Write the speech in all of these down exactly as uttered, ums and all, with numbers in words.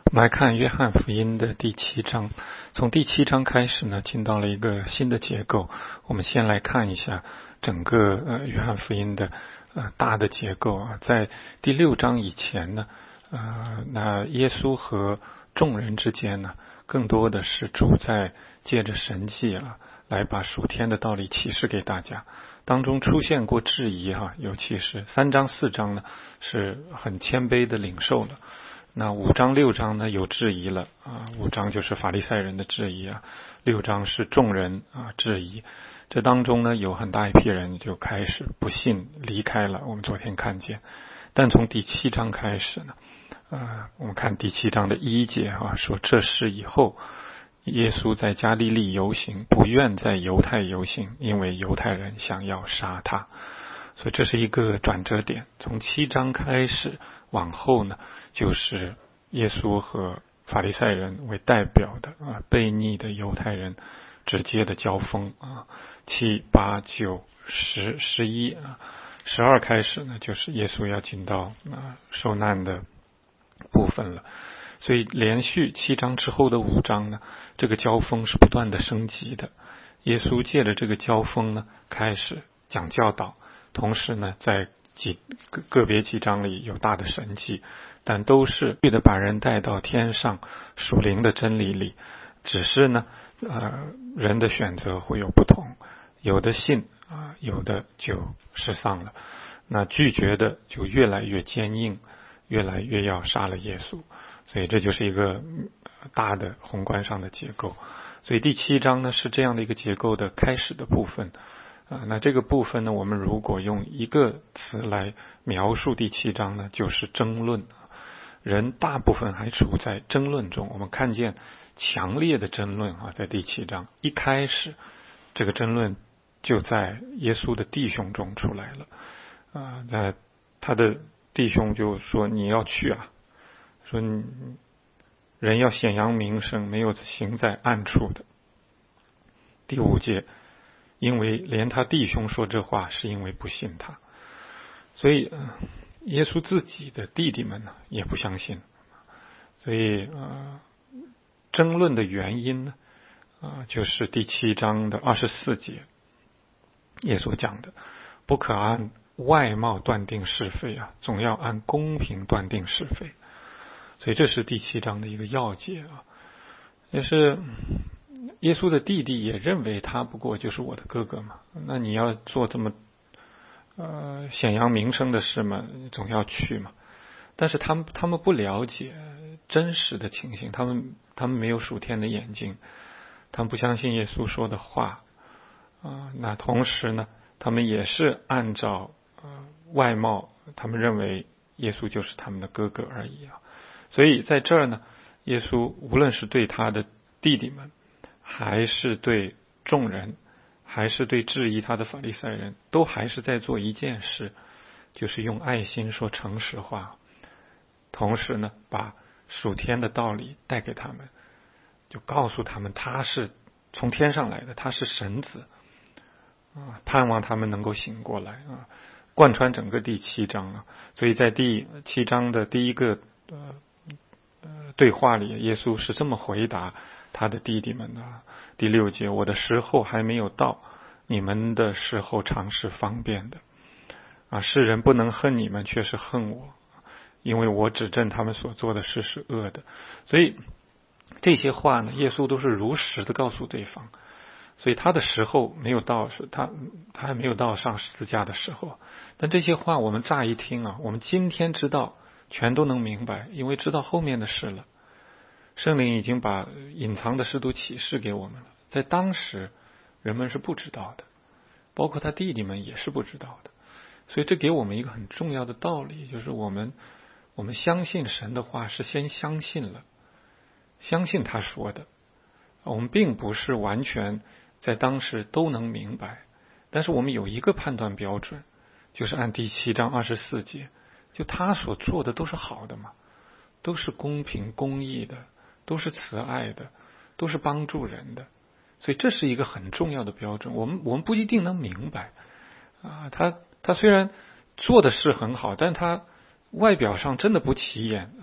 我们来看约翰福音的第七章，从第七章开始呢，进到了一个新的结构。我们先来看一下整个呃约翰福音的呃大的结构啊。在第六章以前呢，呃，那耶稣和众人之间呢，更多的是主在借着神迹啊，来把属天的道理启示给大家。当中出现过质疑哈、啊，尤其是三章四章呢，是很谦卑的领受了。那五章六章呢有质疑了啊，五章就是法利赛人的质疑啊，六章是众人啊质疑。这当中呢有很大一批人就开始不信离开了，我们昨天看见。但从第七章开始呢，呃，我们看第七章的一节啊，说这事以后，耶稣在加利利游行，不愿在犹太游行，因为犹太人想要杀他。所以这是一个转折点。从七章开始往后呢，就是耶稣和法利赛人为代表的啊悖逆的犹太人直接的交锋啊。七八九十十一啊十二开始呢，就是耶稣要进到啊受难的部分了。所以连续七章之后的五章呢，这个交锋是不断的升级的。耶稣借着这个交锋呢，开始讲教导，同时呢，在几个个别几章里有大的神迹，但都是为了把人带到天上属灵的真理里。只是呢，呃，人的选择会有不同，有的信啊、呃，有的就失丧了。那拒绝的就越来越坚硬，越来越要杀了耶稣。所以这就是一个大的宏观上的结构。所以第七章呢是这样的一个结构的开始的部分啊。那这个部分呢，我们如果用一个词来描述第七章呢，就是争论。人大部分还处在争论中，我们看见强烈的争论啊，在第七章一开始，这个争论就在耶稣的弟兄中出来了啊。那他的弟兄就说：“你要去啊。”说人要显扬名声，没有行在暗处的。第五节，因为连他弟兄说这话，是因为不信他。所以耶稣自己的弟弟们呢，也不相信。所以呃，争论的原因呢，啊、呃，就是第七章的二十四节，耶稣讲的，不可按外貌断定是非啊，总要按公平断定是非。所以这是第七章的一个要节啊，也是耶稣的弟弟也认为他不过就是我的哥哥嘛，那你要做这么呃显扬名声的事嘛，总要去嘛。但是他们他们不了解真实的情形，他们他们没有属天的眼睛，他们不相信耶稣说的话啊、呃。那同时呢，他们也是按照呃外貌，他们认为耶稣就是他们的哥哥而已啊。所以在这儿呢，耶稣无论是对他的弟弟们，还是对众人，还是对质疑他的法利赛人，都还是在做一件事，就是用爱心说诚实话，同时呢，把属天的道理带给他们，就告诉他们他是从天上来的，他是神子啊，盼望他们能够醒过来啊，贯穿整个第七章啊。所以在第七章的第一个呃呃，对话里，耶稣是这么回答他的弟弟们的。第六节，我的时候还没有到，你们的时候常是方便的。啊，世人不能恨你们，却是恨我，因为我指证他们所做的事是恶的。所以这些话呢，耶稣都是如实的告诉对方。所以他的时候没有到，是他他还没有到上十字架的时候。但这些话我们乍一听啊，我们今天知道。全都能明白，因为知道后面的事了。圣灵已经把隐藏的事都启示给我们了，在当时人们是不知道的，包括他弟弟们也是不知道的。所以这给我们一个很重要的道理，就是我们我们相信神的话是先相信了，相信他说的。我们并不是完全在当时都能明白，但是我们有一个判断标准，就是按第七章二十四节，就他所做的都是好的嘛，都是公平公义的，都是慈爱的，都是帮助人的。所以这是一个很重要的标准。我们我们不一定能明白啊，他他虽然做的事很好，但他外表上真的不起眼啊，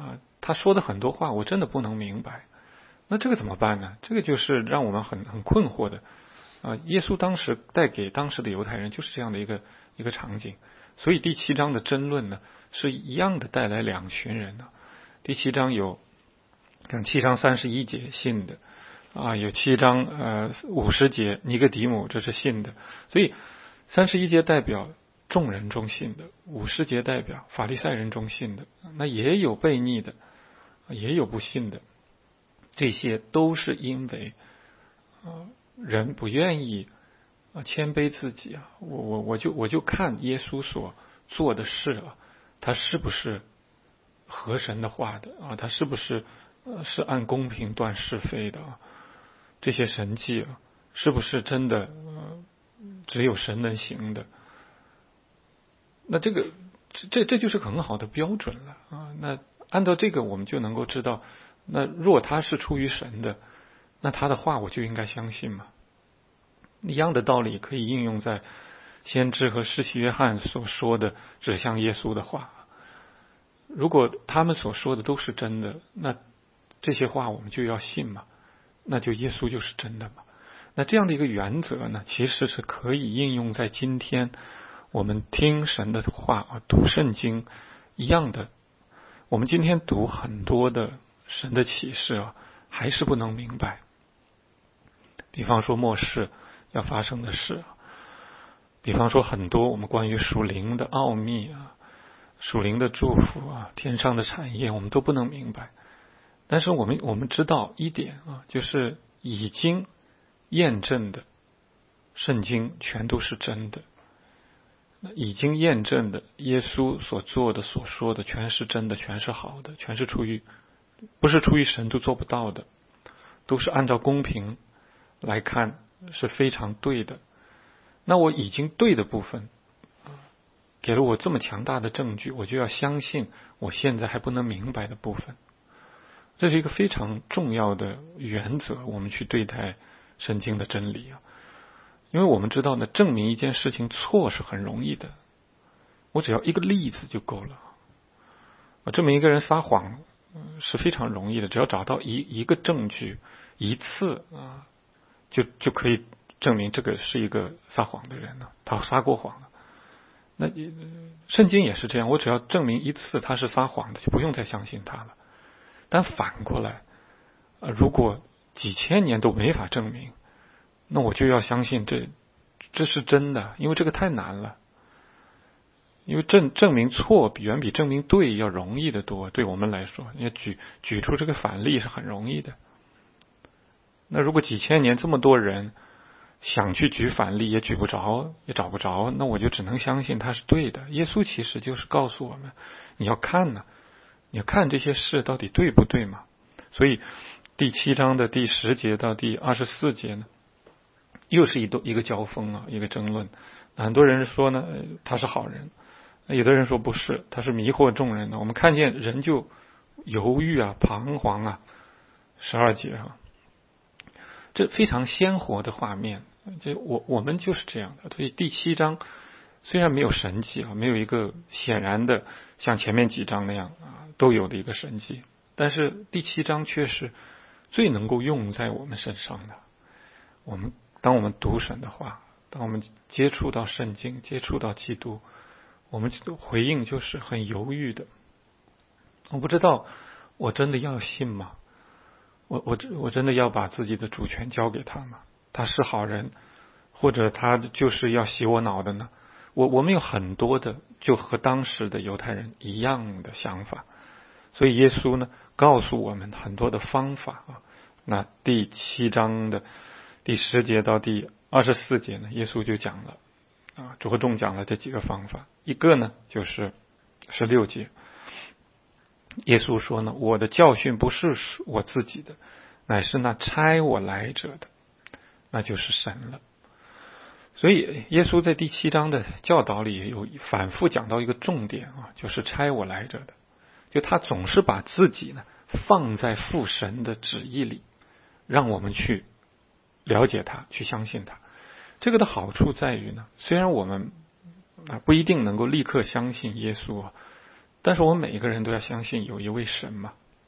他说的很多话我真的不能明白，那这个怎么办呢？这个就是让我们很很困惑的啊！耶稣当时带给当时的犹太人就是这样的一个一个场景，所以第七章的争论呢是一样的，带来两群人呢。第七章有像七章三十一节信的啊，有七章呃五十节尼哥底母这是信的，所以三十一节代表众人中信的，五十节代表法利赛人中信的，那也有悖逆的，也有不信的，这些都是因为啊人不愿意啊谦卑自己啊，我我我就我就看耶稣所做的事啊，他是不是合神的话的啊？他是不是呃是按公平断是非的啊？这些神迹啊，是不是真的呃只有神能行的？那这个这这就是很好的标准了啊！那按照这个，我们就能够知道，那若他是出于神的，那他的话我就应该相信嘛。一样的道理可以应用在先知和施洗约翰所说的指向耶稣的话。如果他们所说的都是真的，那这些话我们就要信嘛，那就耶稣就是真的嘛。那这样的一个原则呢，其实是可以应用在今天我们听神的话啊，读圣经一样的。我们今天读很多的神的启示啊，还是不能明白。比方说末世要发生的事，比方说很多我们关于属灵的奥秘啊，属灵的祝福啊，天上的产业，我们都不能明白。但是我们我们知道一点啊，就是已经验证的圣经全都是真的。已经验证的耶稣所做的所说的全是真的，全是好的，全是出于不是出于神都做不到的，都是按照公平来看是非常对的。那我已经对的部分给了我这么强大的证据，我就要相信我现在还不能明白的部分。这是一个非常重要的原则，我们去对待圣经的真理啊。因为我们知道呢，证明一件事情错是很容易的，我只要一个例子就够了。证明一个人撒谎是非常容易的，只要找到一一个证据一次啊，就就可以证明这个是一个撒谎的人了，他撒过谎了。那圣经也是这样，我只要证明一次他是撒谎的，就不用再相信他了。但反过来，如果几千年都没法证明，那我就要相信这这是真的，因为这个太难了。因为证证明错比远比证明对要容易得多，对我们来说，因为举举出这个反例是很容易的。那如果几千年这么多人想去举反例也举不着，也找不着，那我就只能相信他是对的。耶稣其实就是告诉我们，你要看呢、啊，你要看这些事到底对不对嘛。所以第七章的第十节到第二十四节呢，又是一一个交锋啊，一个争论。很多人说呢，他是好人，有的人说不是，他是迷惑众人的。我们看见人就犹豫啊，彷徨啊。十二节啊，这非常鲜活的画面。这我我们就是这样的。所以第七章虽然没有神迹啊，没有一个显然的像前面几章那样啊都有的一个神迹，但是第七章却是最能够用在我们身上的。我们当我们读神的话，当我们接触到圣经，接触到基督，我们回应就是很犹豫的。我不知道我真的要信吗？我我我真的要把自己的主权交给他吗？他是好人，或者他就是要洗我脑的呢？我我们有很多的就和当时的犹太人一样的想法，所以耶稣呢告诉我们很多的方法啊。那第七章的第十节到第二十四节呢，耶稣就讲了啊，着重讲了这几个方法。一个呢就是十六节，耶稣说呢，我的教训不是我自己的，乃是那差我来者的，那就是神了。所以耶稣在第七章的教导里有反复讲到一个重点啊，就是差我来者的，就他总是把自己呢放在父神的旨意里，让我们去了解他，去相信他。这个的好处在于呢，虽然我们啊不一定能够立刻相信耶稣啊，但是我们每一个人都要相信有一位神嘛。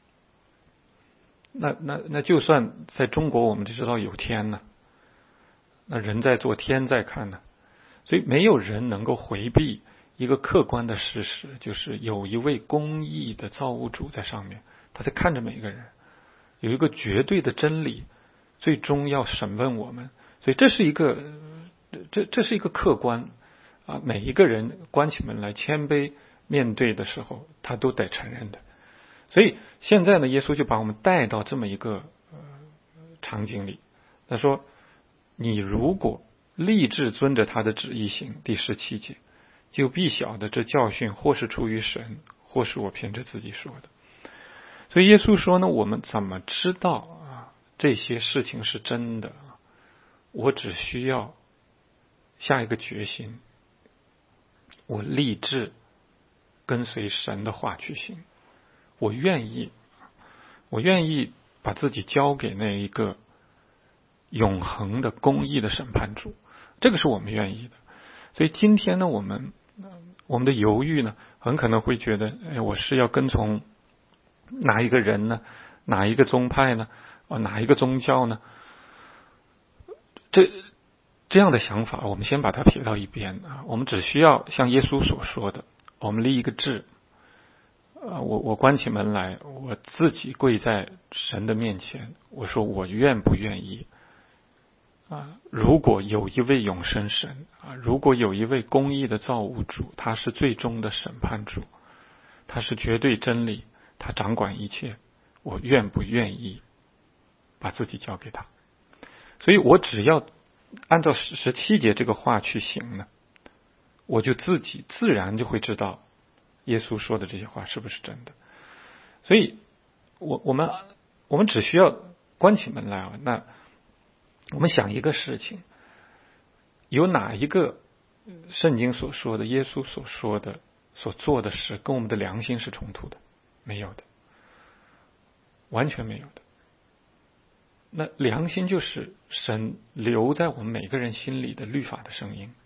那那那就算在中国，我们就知道有天呢，那人在做，天在看呢，所以没有人能够回避一个客观的事实，就是有一位公义的造物主在上面，他在看着每一个人，有一个绝对的真理，最终要审问我们，所以这是一个这这是一个客观啊，每一个人关起门来谦卑面对的时候，他都得承认的。所以现在呢，耶稣就把我们带到这么一个呃场景里，他说：“你如果立志遵着他的旨意行，第十七节，就必晓得这教训或是出于神，或是我凭着自己说的。”所以耶稣说呢，我们怎么知道啊这些事情是真的？我只需要下一个决心，我立志跟随神的话去行。我愿意，我愿意把自己交给那一个永恒的公义的审判主，这个是我们愿意的。所以今天呢，我们我们的犹豫呢，很可能会觉得，哎，我是要跟从哪一个人呢？哪一个宗派呢？啊，哪一个宗教呢？这这样的想法，我们先把它撇到一边啊。我们只需要像耶稣所说的，我们立一个志。啊，我我关起门来，我自己跪在神的面前，我说我愿不愿意啊？如果有一位永生神啊，如果有一位公义的造物主，他是最终的审判主，他是绝对真理，他掌管一切，我愿不愿意把自己交给他？所以我只要按照十七节这个话去行呢，我就自己自然就会知道耶稣说的这些话是不是真的。所以我我们我们只需要关起门来啊，那我们想一个事情，有哪一个圣经所说的，耶稣所说的，所做的事跟我们的良心是冲突的？没有的，完全没有的。那良心就是神留在我们每个人心里的律法的声音。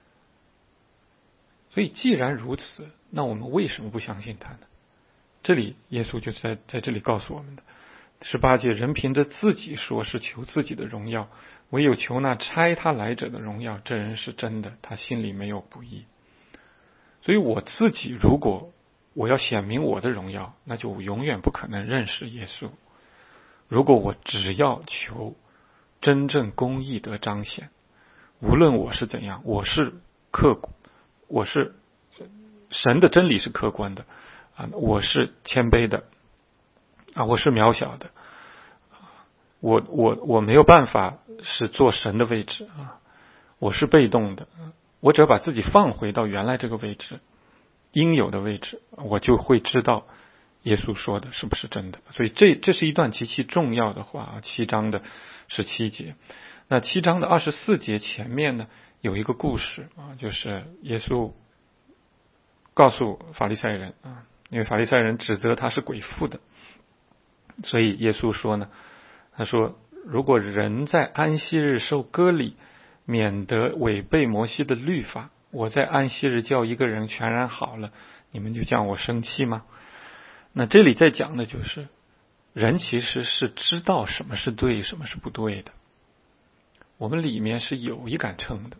所以既然如此，那我们为什么不相信他呢？这里耶稣就在在这里告诉我们的十八节，人凭着自己说是求自己的荣耀，唯有求那差他来者的荣耀，这人是真的，他心里没有不义。所以我自己如果我要显明我的荣耀，那就永远不可能认识耶稣。如果我只要求真正公义得彰显，无论我是怎样，我是客我是神的真理是客观的啊，我是谦卑的啊，我是渺小的，我我我没有办法是做神的位置啊，我是被动的，我只要把自己放回到原来这个位置，应有的位置，我就会知道耶稣说的是不是真的。所以这这是一段极其重要的话，七章的十七节。那七章的二十四节前面呢，有一个故事啊，就是耶稣告诉法利赛人啊，因为法利赛人指责他是鬼附的，所以耶稣说呢，他说如果人在安息日受割礼，免得违背摩西的律法，我在安息日叫一个人全然好了，你们就叫我生气吗？那这里在讲的就是人其实是知道什么是对，什么是不对的，我们里面是有一杆秤的。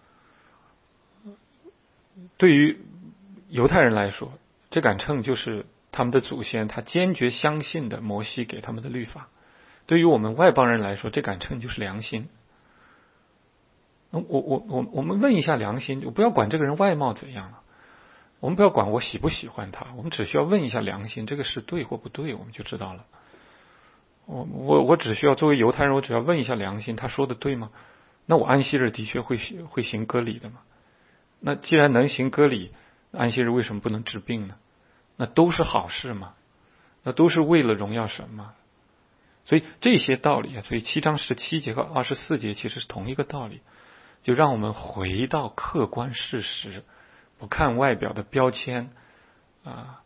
对于犹太人来说，这杆秤就是他们的祖先他坚决相信的摩西给他们的律法。对于我们外邦人来说，这杆秤就是良心。我我我我们问一下良心，我不要管这个人外貌怎样了，我们不要管我喜不喜欢他，我们只需要问一下良心，这个是对或不对，我们就知道了。我我我只需要作为犹太人，我只要问一下良心，他说的对吗？那我安息日的确会会行割礼的嘛？那既然能行割礼，安息日为什么不能治病呢？那都是好事嘛，那都是为了荣耀神嘛。所以这些道理啊，所以七章十七节和二十四节其实是同一个道理，就让我们回到客观事实，不看外表的标签啊，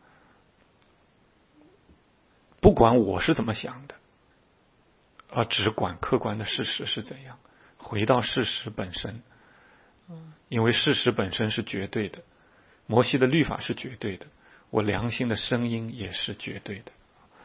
不管我是怎么想的，而只管客观的事实是怎样，回到事实本身。因为事实本身是绝对的，摩西的律法是绝对的，我良心的声音也是绝对的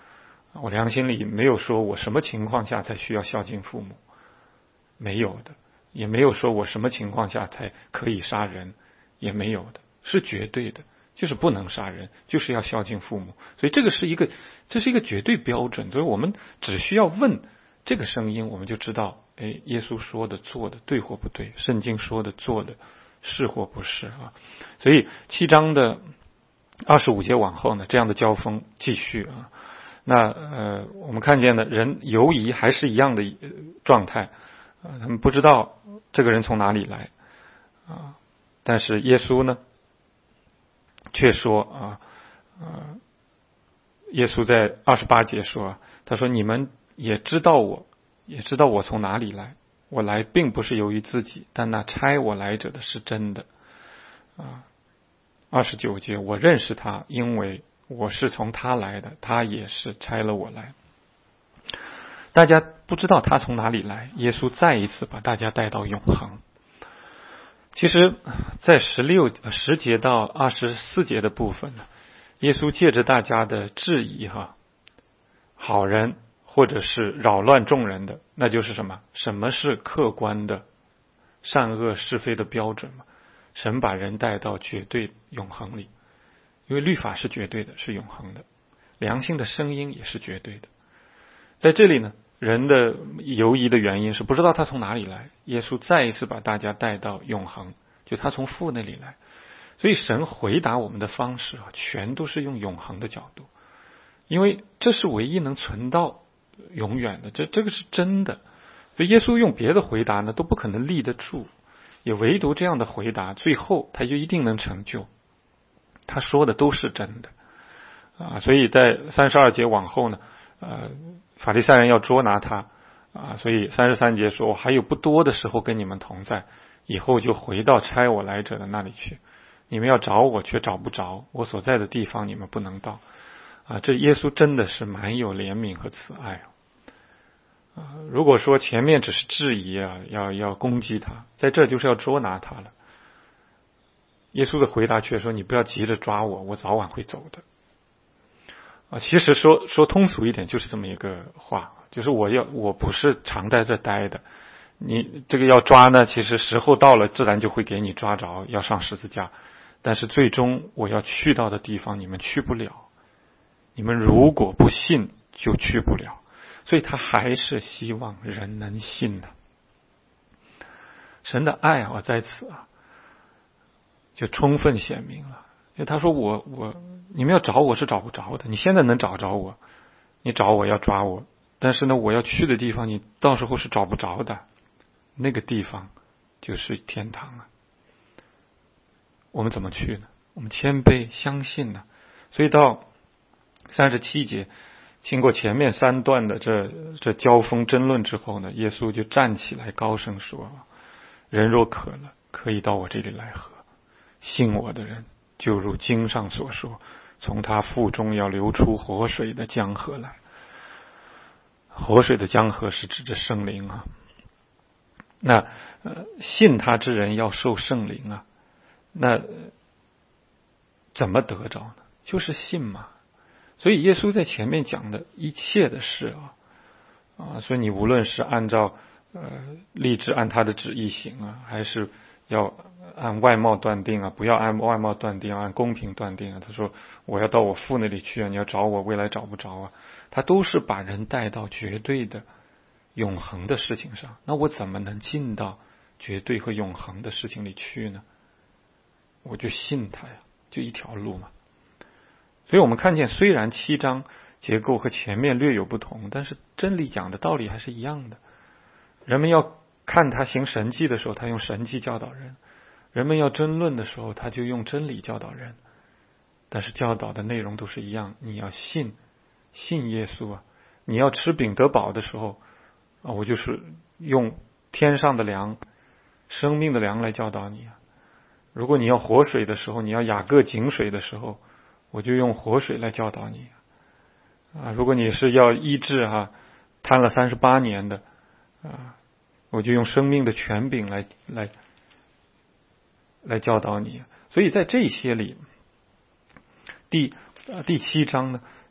我良心里没有说我什么情况下才需要孝敬父母，没有的，也没有说我什么情况下才可以杀人，也没有的，是绝对的，就是不能杀人，就是要孝敬父母。所以这个是一个，这是一个绝对标准。所以我们只需要问这个声音，我们就知道，哎，耶稣说的做的对或不对，圣经说的做的是或不是啊。所以七章的二十五节往后呢，这样的交锋继续啊。那呃，我们看见的人犹疑还是一样的状态，啊，他们不知道这个人从哪里来啊，但是耶稣呢，却说啊，呃，耶稣在二十八节说，他说你们也知道我，也知道我从哪里来，我来并不是由于自己，但那差我来者的是真的啊。二十九节，我认识他，因为我是从他来的，他也是差了我来。大家不知道他从哪里来，耶稣再一次把大家带到永恒。其实在十六十节到二十四节的部分呢，耶稣借着大家的质疑哈，好人或者是扰乱众人的，那就是什么？什么是客观的善恶是非的标准嘛？神把人带到绝对永恒里，因为律法是绝对的，是永恒的，良心的声音也是绝对的。在这里呢，人的犹疑的原因是不知道他从哪里来，耶稣再一次把大家带到永恒，就他从父那里来。所以神回答我们的方式啊，全都是用永恒的角度，因为这是唯一能存到永远的，这这个是真的。所以耶稣用别的回答呢，都不可能立得住，也唯独这样的回答，最后他就一定能成就。他说的都是真的啊，所以在三十二节往后呢，呃，法利赛人要捉拿他啊，所以三十三节说，我还有不多的时候跟你们同在，以后就回到差我来者的那里去。你们要找我却找不着，我所在的地方你们不能到啊。这耶稣真的是蛮有怜悯和慈爱啊。如果说前面只是质疑啊，要要攻击他，在这就是要捉拿他了。耶稣的回答却说，你不要急着抓我，我早晚会走的啊。其实说说通俗一点，就是这么一个话，就是我要我不是常在这待的，你这个要抓呢，其实时候到了自然就会给你抓着，要上十字架，但是最终我要去到的地方你们去不了，你们如果不信就去不了。所以他还是希望人能信的。神的爱啊，在此啊就充分显明了。就他说我我你们要找我是找不着的，你现在能找着我，你找我要抓我，但是呢我要去的地方你到时候是找不着的，那个地方就是天堂啊。我们怎么去呢？我们谦卑相信呢。所以到三十七节，经过前面三段的这这交锋争论之后呢，耶稣就站起来高声说，人若渴了，可以到我这里来喝，信我的人就如经上所说，从他腹中要流出活水的江河来。活水的江河是指着圣灵啊。那、呃、信他之人要受圣灵啊，那怎么得着呢？就是信嘛。所以耶稣在前面讲的一切的事啊，啊，所以你无论是按照呃立志按他的旨意行啊，还是要按外貌断定啊，不要按外貌断定，按公平断定啊。他说我要到我父那里去啊，你要找我，未来找不着啊。他都是把人带到绝对的永恒的事情上。那我怎么能进到绝对和永恒的事情里去呢？我就信他呀，就一条路嘛。所以我们看见，虽然七章结构和前面略有不同，但是真理讲的道理还是一样的。人们要看他行神迹的时候，他用神迹教导人；人们要争论的时候，他就用真理教导人。但是教导的内容都是一样，你要信，信耶稣啊！你要吃饼得饱的时候啊，我就是用天上的粮、生命的粮来教导你啊。如果你要活水的时候，你要雅各井水的时候，我就用活水来教导你啊！如果你是要医治哈，瘫了三十八年的啊，我就用生命的权柄来来来教导你。所以在这些里，第第七章呢，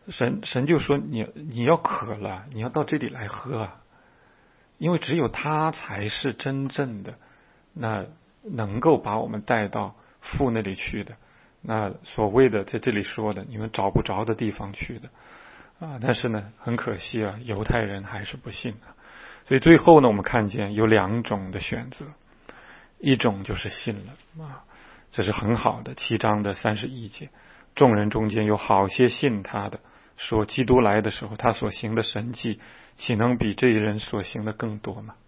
神神就说你你要渴了，你要到这里来喝啊，因为只有他才是真正的那能够把我们带到父那里去的，那所谓的在这里说的你们找不着的地方去的啊。但是呢，很可惜啊，犹太人还是不信啊。所以最后呢，我们看见有两种的选择，一种就是信了啊，这是很好的。七章的三十一节，众人中间有好些信他的，说基督来的时候，他所行的神迹，岂能比这一人所行的更多吗？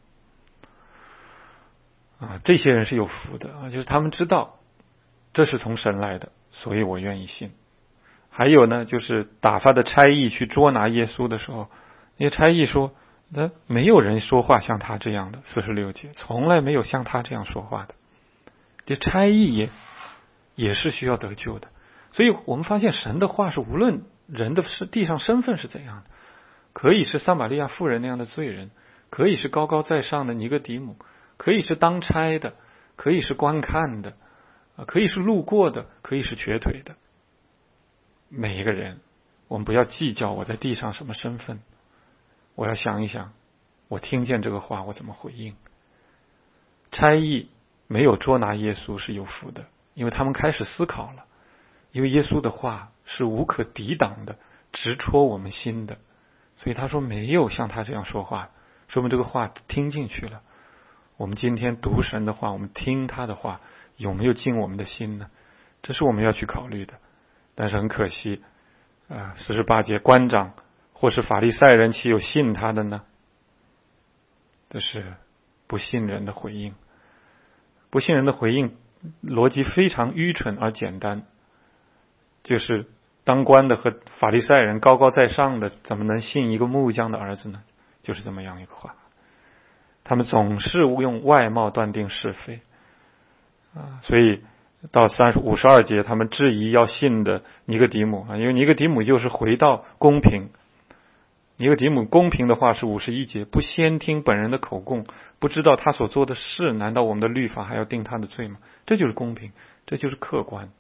啊，这些人是有福的啊，就是他们知道这是从神来的，所以我愿意信。还有呢，就是打发的差役去捉拿耶稣的时候，那些差役说，那没有人说话像他这样的，四十六节，从来没有像他这样说话的。这差役也也是需要得救的。所以我们发现神的话是无论人的地上身份是怎样的，可以是撒玛利亚妇人那样的罪人，可以是高高在上的尼哥底母，可以是当差的，可以是观看的，可以是路过的，可以是瘸腿的。每一个人，我们不要计较我在地上什么身份，我要想一想，我听见这个话我怎么回应。差役没有捉拿耶稣是有福的，因为他们开始思考了，因为耶稣的话是无可抵挡的，直戳我们心的，所以他说没有像他这样说话，说明这个话听进去了。我们今天读神的话，我们听他的话有没有进我们的心呢？这是我们要去考虑的。但是很可惜啊，四十八节，官长或是法利赛人岂有信他的呢？这是不信人的回应。不信人的回应逻辑非常愚蠢而简单，就是当官的和法利赛人高高在上的怎么能信一个木匠的儿子呢？就是这么样一个话。他们总是用外貌断定是非啊，所以到三十五十二节，他们质疑要信的尼哥底母啊，因为尼哥底母就是回到公平。尼哥底母公平的话是五十一节，不先听本人的口供，不知道他所做的事，难道我们的律法还要定他的罪吗？这就是公平，这就是客观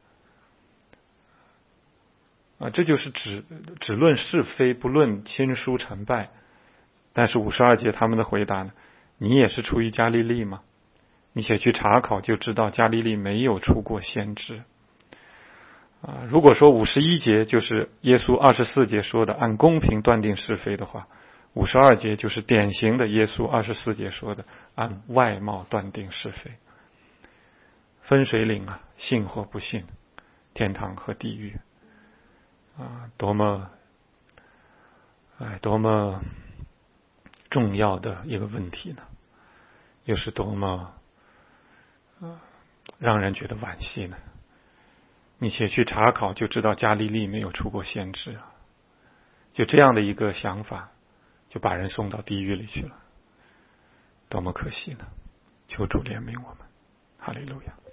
啊，这就是只只论是非，不论亲疏成败。但是五十二节他们的回答呢？你也是出于加利利吗？你且去查考就知道加利利没有出过先知啊。如果说五十一节就是耶稣二十四节说的按公平断定是非的话，五十二节就是典型的耶稣二十四节说的按外貌断定是非。分水岭啊，信或不信，天堂和地狱啊，多么哎多么重要的一个问题呢，又是多么让人觉得惋惜呢？你且去查考就知道加利利没有出过先知啊！就这样的一个想法，就把人送到地狱里去了，多么可惜呢！求主怜悯我们，哈利路亚。